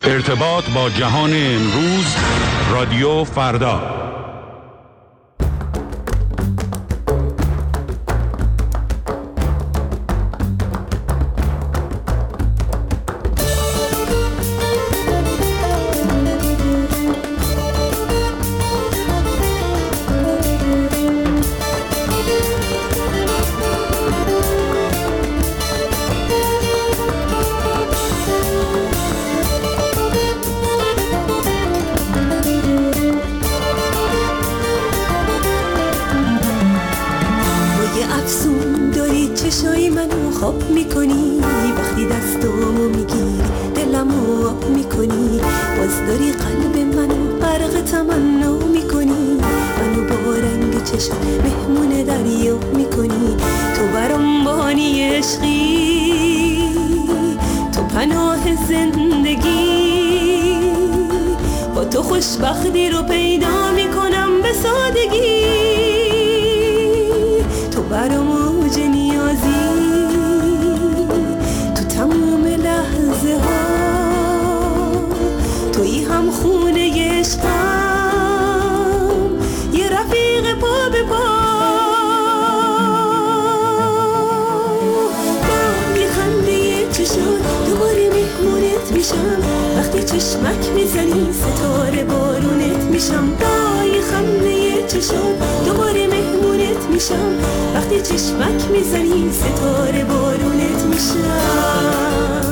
ارتباط با جهان امروز، رادیو فردا. خواب میکنی وقتی دستامو میگیری، دلمو آب میکنی، باز داری قلب منو غرق تمنا میکنی، منو با رنگ چشم مهمون دریا میکنی. تو برام بانی عشقی، تو پناه زندگی، با تو خوشبختی رو پیدا میکنم به سادگی. تو برام اوج نیازی، تویی هم خونه عشقم، یه رفیق پا به پا، با یه خنده چشات دوباره مهمونت میشم، وقتی چشمک میزنی ستاره بارونت میشم. با یه خنده چشات دوباره مهمونت میشم، وقتی چشمک میزنی ستاره بارونت میشم.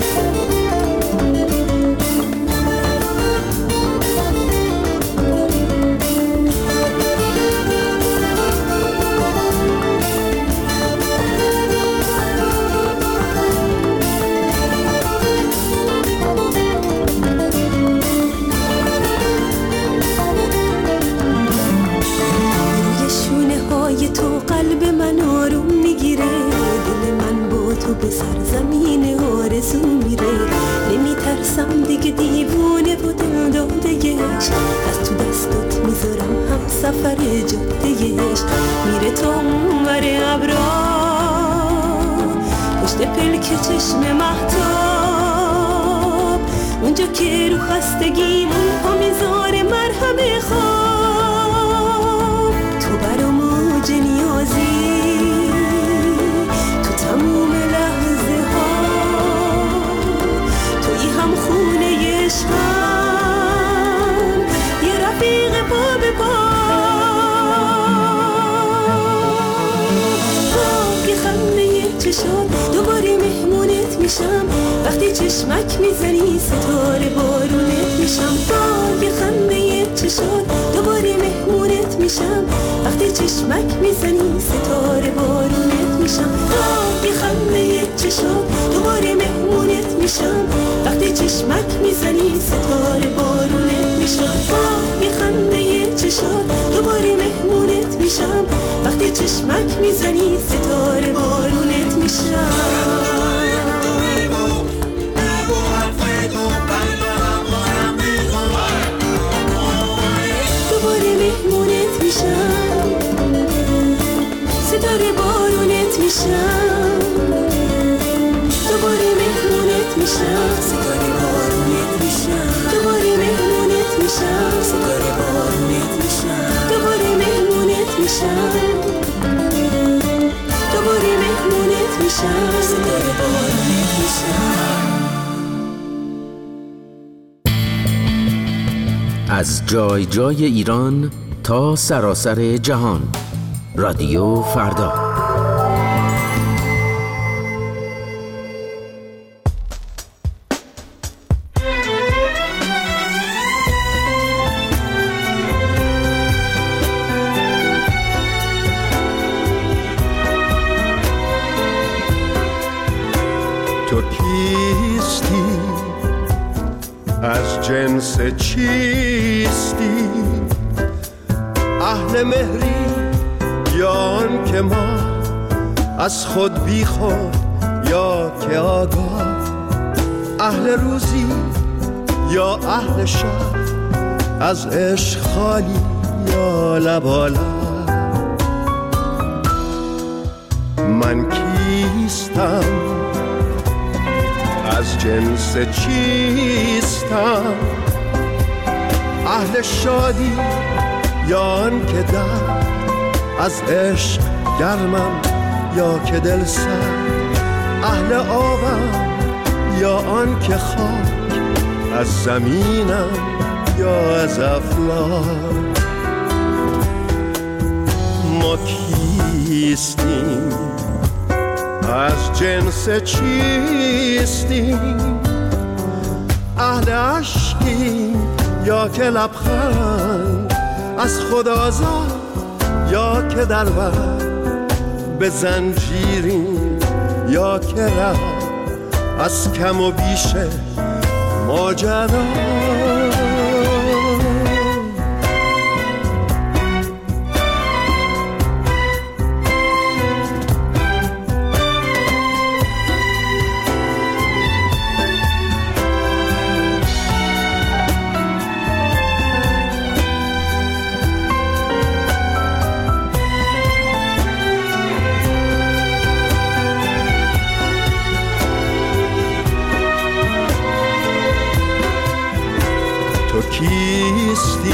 تو قلب من آروم میگیره، دل من با تو به سرزمین آرزو میره. نمیترسم دیگه دیوونه و دل دادهش، از تو دستات میذارم هم سفر جادهش. میره تا اونور ابرا، پشت پلک چشم مهتاب، اونجا که رو خستگیمون پا میذاره مرهم خواب. تو برام اوج نیازی، تو تموم لحظه ها، تویی هم خونه عشقم، یه رفیق پا به پا. با یه خنده چشات دوباره مهمونت میشم، وقتی چشمک میزنی ستاره بارونت میشم. با یه خنده چشات دوباره مهمونت میشم، وقتی چشمک میزنی ستاره بارونت میشم. با یه خنده چشات دوباره مهمونت میشم، وقتی چشمک میزنی ستاره بارونت میشم. با یه خنده چشات دوباره مهمونت میشم، وقتی چشمک میزنی ستاره بارونت میشم. مهمونت میشم، ستاره بارونت میشم. دوباره مهمونت میشم، ستاره بارونت میشم. دوباره مهمونت میشم، ستاره بارونت میشم. دوباره مهمونت میشم، دوباره مهمونت میشم، ستاره بارونت میشم. از جای جای ایران تا سراسر جهان، رادیو فردا. تو کیستی؟ از جنس چیستی؟ اهل مهری یا آن که ما از خود بی خود یا که آگاه؟ اهل روزی یا اهل شب؟ از عشق خالی یا لبالب؟ من کیستم؟ از جنس چیستم؟ اهل شادی یا آن که در از عشق گرمم یا که دل سرد؟ اهل آبم یا آن که خاک از زمینم یا از افلاک؟ ما کیستیم؟ از جنس چیستیم؟ اهل عشقیم یا که لبخند از خود آزاد یا که در بر به زنجیریم یا که ره از کم و بیش ماجرا؟ کیستی؟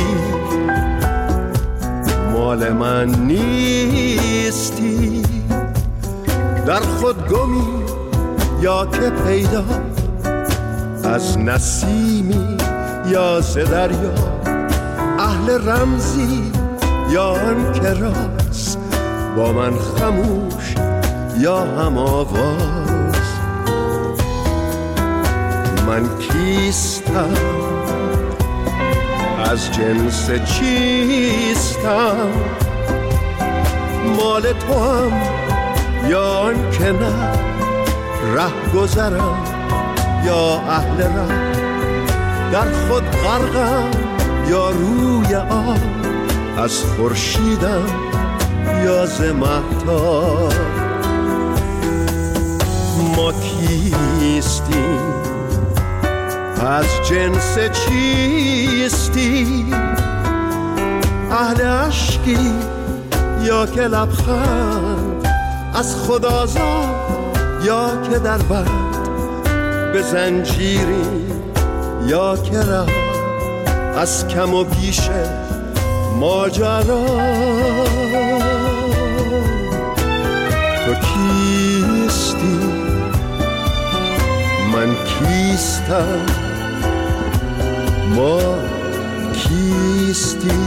مال من نیستی؟ در خود گمی یا که پیدا؟ از نسیمی یا ز دریا؟ اهل رمزی یا آن که راست با من خموش یا هم آواز؟ من کیستم؟ از جنس چیستم؟ مال تو هم یا آن که نه؟ ره گذرم یا اهل ره؟ در خود غرقم یا روی آب؟ از خورشیدم یا ز مهتاب؟ ما کیستیم؟ از جنس چیستی؟ اهل عشقی یا که لبخند از خود آزاد یا که در بند به زنجیری یا که ره از کم و بیش ماجرا؟ تو کیستی؟ من کیستم؟ ما کیستی؟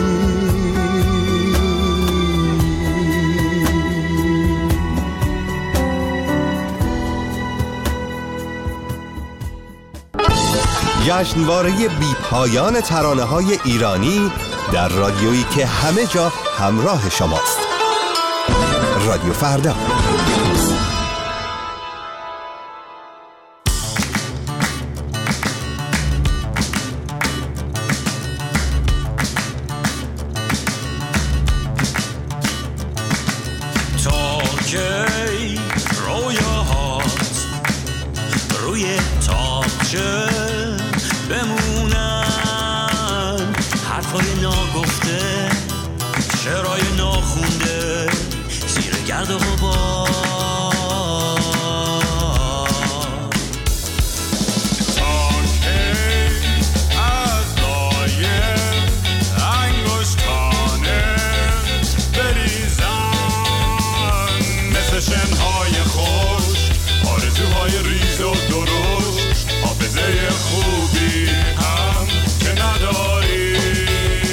جشنواره بی پایان ترانه‌های ایرانی در رادیویی که همه جا همراه شماست. رادیو فردا.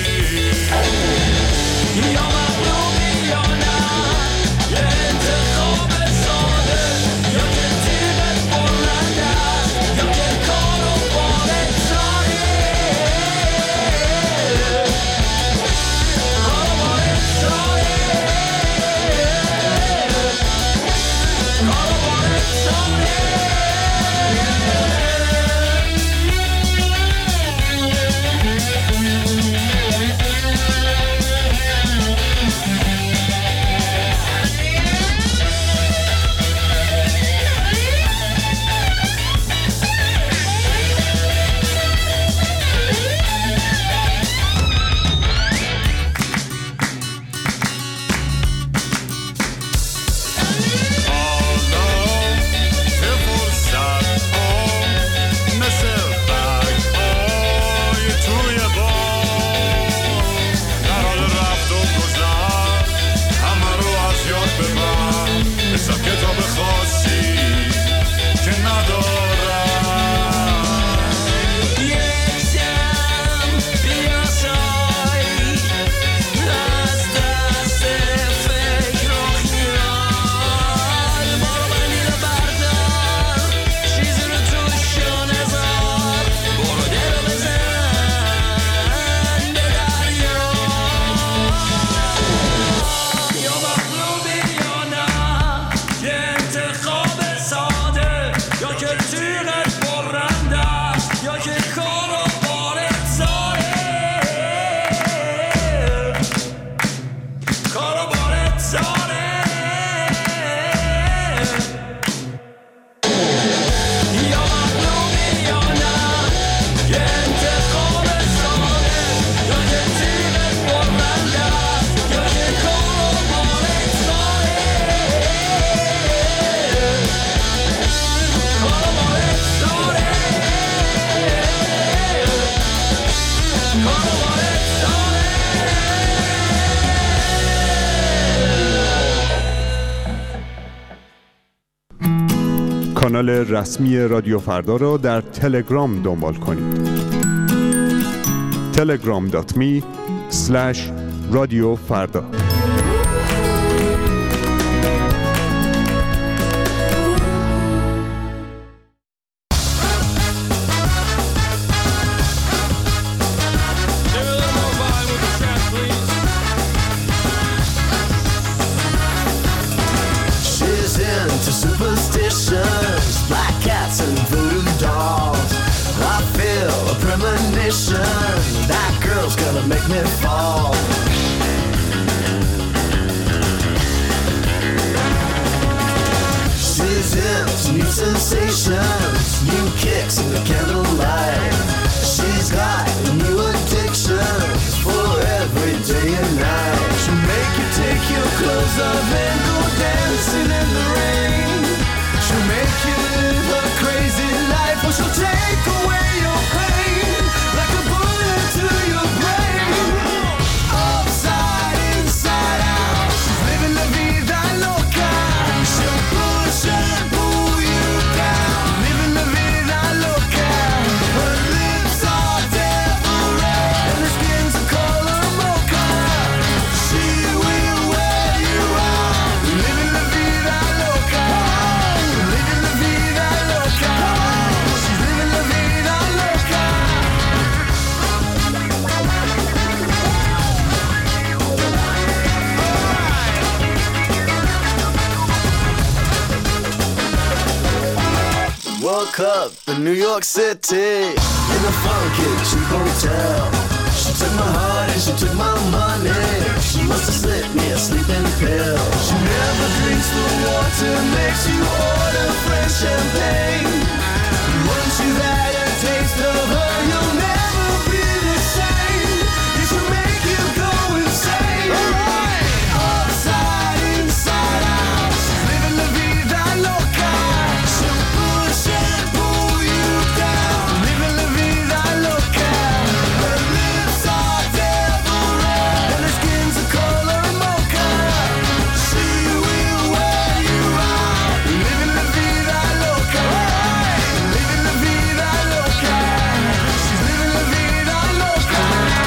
یا مظلومی یا نه، یه انتخاب کانال رسمی رادیو فردا را در تلگرام دنبال کنید. telegram.me/رادیوفردا. That girl's gonna make me fall. She's into new sensations, new kicks in the candlelight. She's got new addictions for every day and night. She'll make you take your clothes off and go dancing in the rain. She'll make you live a crazy life, or she'll take away your pain like a bullet to your brain. Upside, inside out, she's living la vida loca. She'll push and pull you down, living la vida loca. Her lips are devil red and her skin's a color mocha. She will wear you out, living la vida loca. Living la vida loca. She's living la vida loca. Woke up in New York City in a funky cheap hotel. She took my heart and she took my money. She must have slipped me a sleeping pill. She never drinks the water, makes you order French champagne. Once you've had a taste of her, you'll never be the same. It will make you go insane. Upside, inside out, she's living la vida loca. She'll push and pull you down, living la vida loca. Her lips are devil red and her skin's a color mocha. She will wear you out, living la vida loca. Living la vida loca. She's living la vida loca.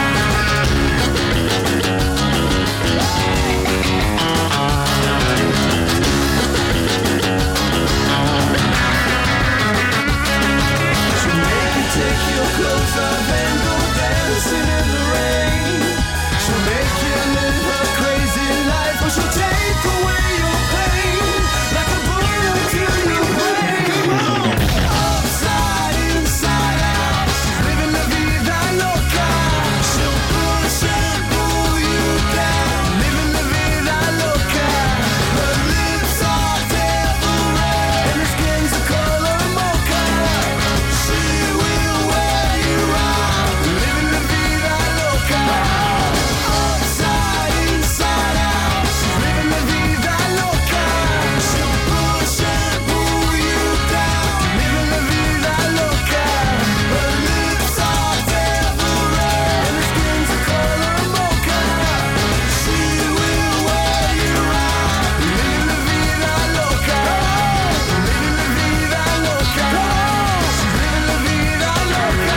She'll make you take your clothes off and go dancing in the rain. She'll make you live a crazy life, or she'll take away your pain like a bullet to your brain. Upside, inside out, she's living la vida loca. She'll push and pull you down, living la vida loca. Her lips are devil red and her skin's a color mocha. She will wear you out, living la vida loca. Upside, inside out, she's living la vida loca. She'll push and pull you down, living la vida loca. Her lips are devil red and her skin's a color mocha. She will wear you out, living la vida loca. Living la vida loca. She's living la vida loca.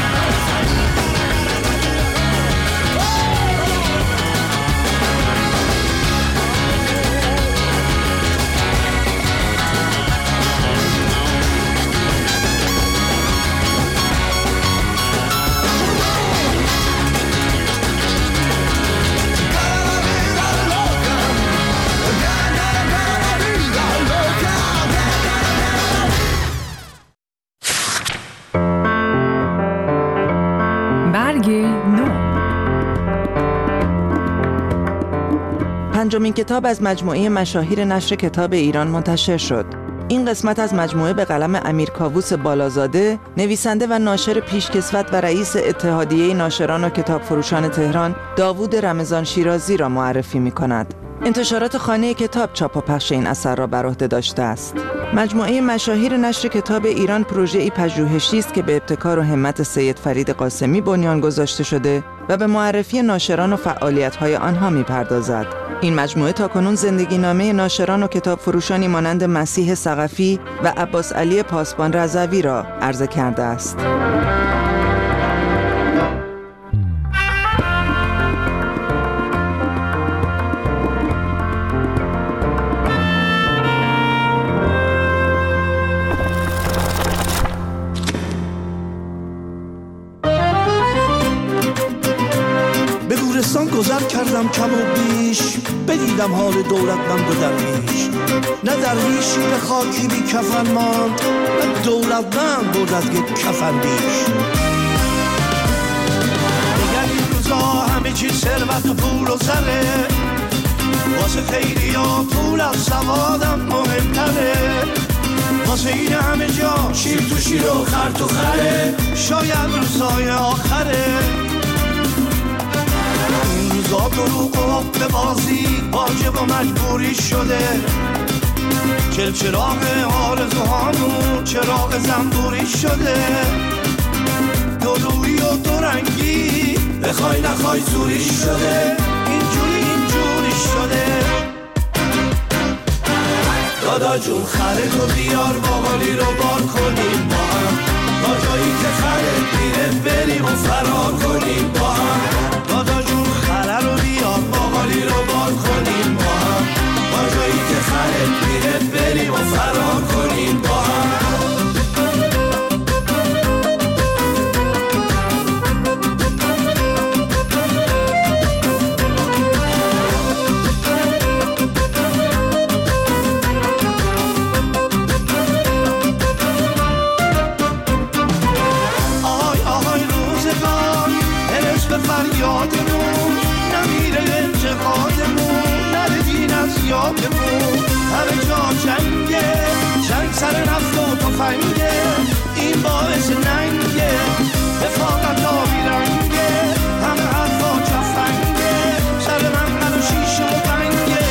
برگ نو. پنجمین کتاب از مجموعه مشاهیر نشر کتاب ایران منتشر شد. این قسمت از مجموعه به قلم امیر کاووس بالازاده، نویسنده و ناشر پیشکسوت و رئیس اتحادیه ناشران و کتاب فروشان تهران، داوود رمضان شیرازی را معرفی می کند. انتشارات خانه کتاب چاپ و پخش این اثر را بر عهده داشته است. مجموعه مشاهیر نشر کتاب ایران پروژه‌ای پژوهشی است که به ابتکار و همت سید فرید قاسمی بنیان گذاشته شده و به معرفی ناشران و فعالیت‌های آنها می‌پردازد. این مجموعه تاکنون زندگی‌نامه ناشران و کتاب فروشانی مانند مسیح ثقفی و عباس علی پاسبان رضوی را عرضه کرده است. گذر کردم کم و بیش، بدیدم حال دولتمند و درویش. نه درویشی به خاکی بی کفن ماند، نه دولتمند برد از یک کفن بیش. دیگر این روزا همه چیز ثروت و پول و زره، واسه خیلی ها پول از سوادم مهمتره. واسه این همه جا شیر تو شیر و خر تو خره، شاید روزای آخره. روزا دروغ و به بازی واجب و مجبوری شده، چلچراغ آرزوهامون چراغ زنبوری شده. دورویی و دورنگی بخوای نخوای زوری شده، اینجوری شده. دادا جون خره تو بیار باقالی رو بار کنیم با هم، تا جایی که خره میره بریم و فرار کنیم با هم. دادا جون خره رو بیار باقالی رو بار کنیم با هم، تا جایی که خره میره بریم و فرار کنیم با هم. فریادمون نمیره انتقادمون، نره دین از یادمون. همه جا جنگه، جنگ سر نفت و تفنگه، این باعث ننگه، رفاقت آبی رنگه. همه حرفا جفنگه، سر من و شیشه و بنگه.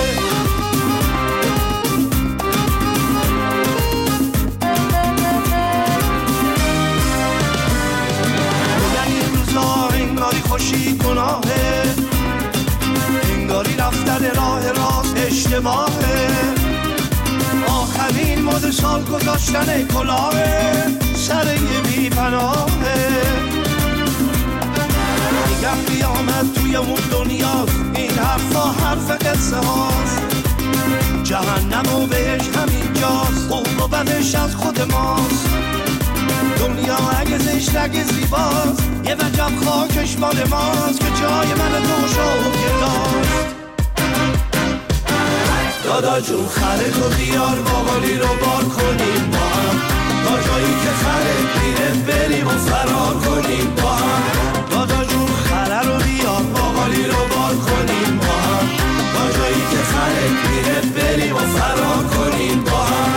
انگاری خوشی گناهه، انگاری رفتن راه راست اشتباهه. آخرین مد سال گذاشتن کلاهه، سر یه بی پناهه. میگم قیامت توی اون دنیاست، این حرفا حرف قصه هاست. جهنم و بهش همینجاست، خوب و بدش از خود ماست. دنیا اگه زشت اگه زیباست، یه وجب خاکش مال ماست، که جای من تو شاید داست. دادا جون خره تو بیار باقالی رو بار کنیم با هم، تا جایی که خره میره بریم و فرار کنیم با هم. دادا جون خره رو بیار باقالی رو بار کنیم با هم، تا جایی که خره میره بریم و فرار کنیم با هم.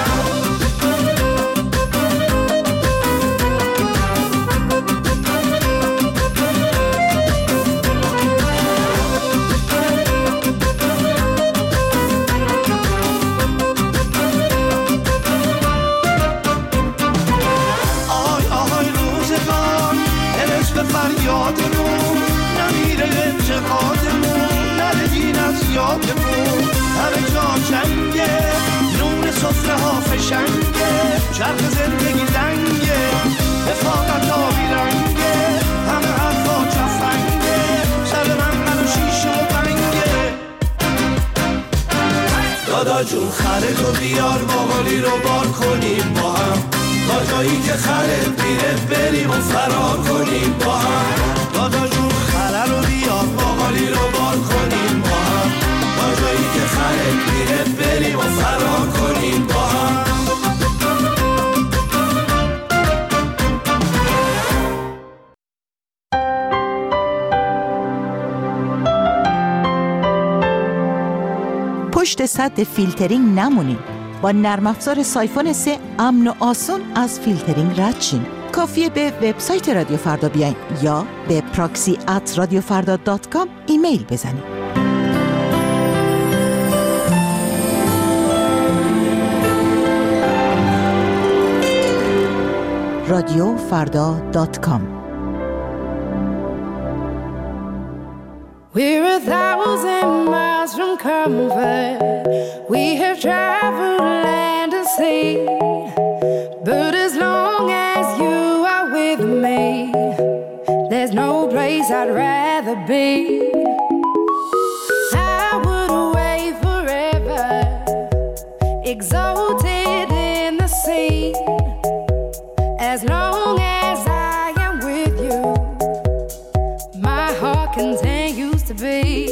فریادمون نمیره انتقادمون، نره دین از یادمون. همه جا جنگه، نون سفره ها فشنگه، چرخ زندگی لنگه، رفاقت آبی رنگه. همه حرفا جفنگه، سر من و شیشه و بنگه. دادا جون خره تو بیار باقالی رو بار کنیم با هم، تا جایی که خره میره بریم و فرار کنیم با هم. دادا جون خره رو بیار باقالی رو بار کنیم با هم، تا جایی که خره میره بریم و فرار کنیم با هم. پشت سد فیلترینگ نمونید. با نرم افزار سایفون 3 امن و آسون از فیلترینگ رد شین. کافیه به وبسایت رادیو فردا بیاین یا به proxy@radiofarda.com ایمیل بزنید. radiofrda.com. We're 1,000 miles from comfort. We have traveled land and sea. But as long as you are with me, there's no place I'd rather be. I would wait forever, exalted in the sea. As long as I am with you, my heart continues to beat.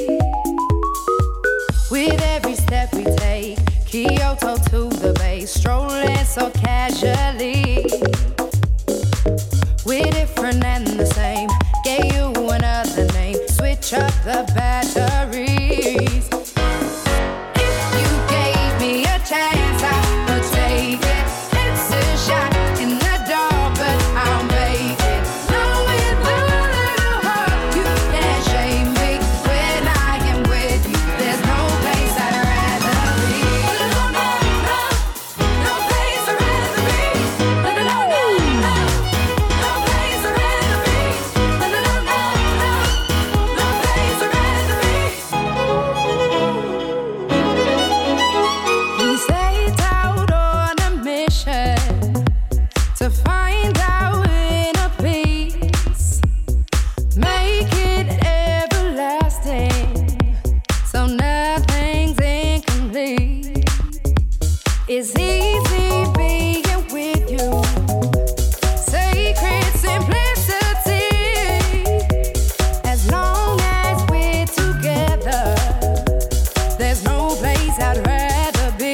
With every step we take, Kyoto to the bay, strolling so casually. We're different and the same, gave you another name, switch up the batteries. If you gave me a chance, I would take it. It's a shot in the dark, but I'll make it. Knowing the little heart, you can't shame me. When I am with you, there's no place I'd rather be. No, no, no, no place I'd rather be. No, no, no, no, no place I'd rather be. No, no, no, no, no place I'd rather be. We set out on a mission to find our inner peace, make it everlasting, so nothing's incomplete. It's easy being with you, sacred simplicity. As long as we're together, there's no place I'd rather be.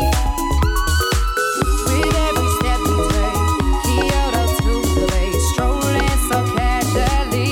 With every step we take, Kyoto to the bay, strolling so casually.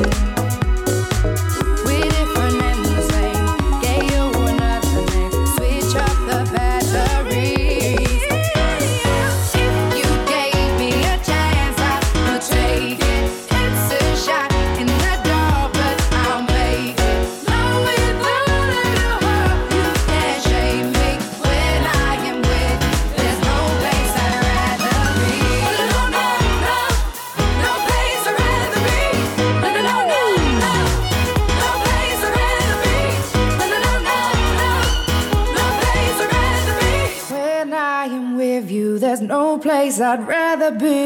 We're different and the same, gave you another name, switch up the batteries. If you gave me a chance, I would take it. It's a shot in the dark, but I'll make it. Knowing the little heart, you can't shame me. When I am with you, there's no place I'd rather be. No, no, no, no place I'd rather be. No, no, no, no, no place I'd rather be. No, no, no, no, no place I'd rather be. When I am with you, there's no place I'd rather be.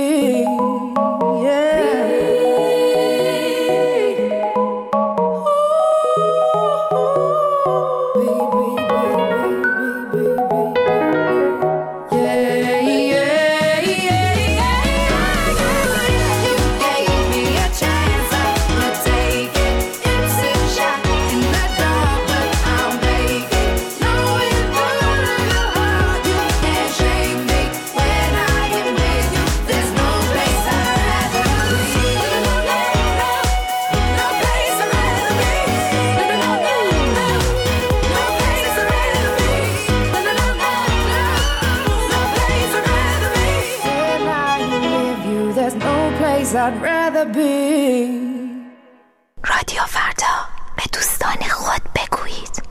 I'd rather be. رادیو فردا، به دوستان خود بگویید.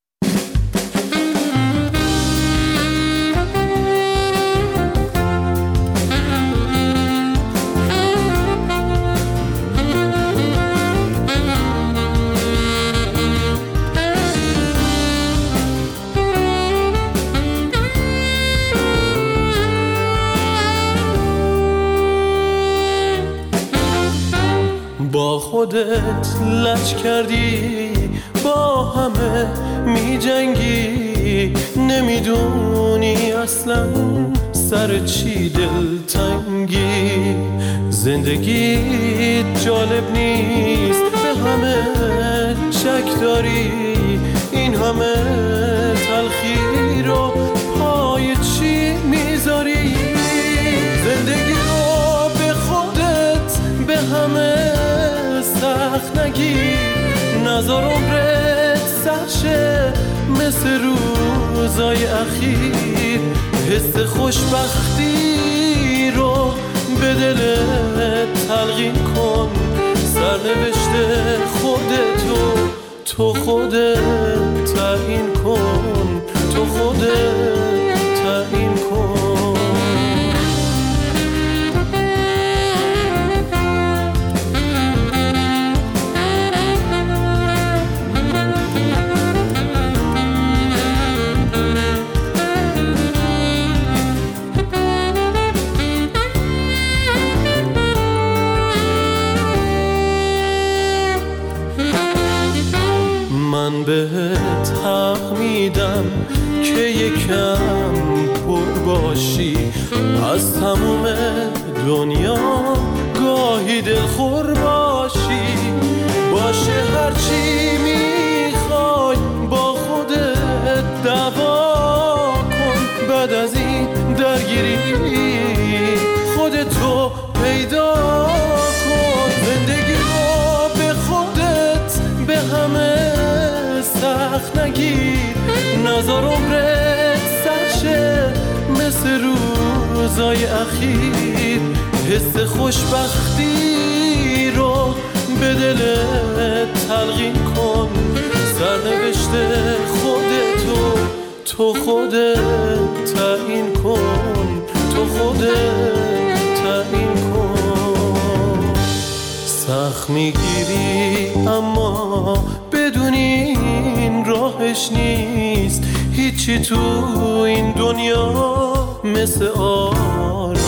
با خودت لج کردی، با همه می جنگی، نمیدونی اصلا سر چی دلتنگی. زندگی جالب نیست، به همه شک داری، این همه تلخی رو پای چی میذاری؟ زندگی رو به خودت به همه سخت نگیر، نذار عمرت سرشه مثل روزای اخیر. حس خوشبختی رو به دلت تلقین کن، سرنوشت خودتو تو خودت تعیین کن، تو خودت تعیین کن. بهت حق میدم که یکم پر باشی از تموم دنیا گاهی دلخور باشی. باشه هرچی میخوای با خودت دعوا کن، بعد از این درگیری خودتو پیدا کن. زندگی رو به خودت به همه سخت نگیر، نذار عمرت سرشه مثل روزای اخیر. حس خوشبختی رو به دلت تلقین کن، سرنوشت خودتو تو خودت تعیین کن، تو خودت تعیین کن. سخت میگیری اما بدونی این راهش نیست، هیچی تو این دنیا مثل آرزوات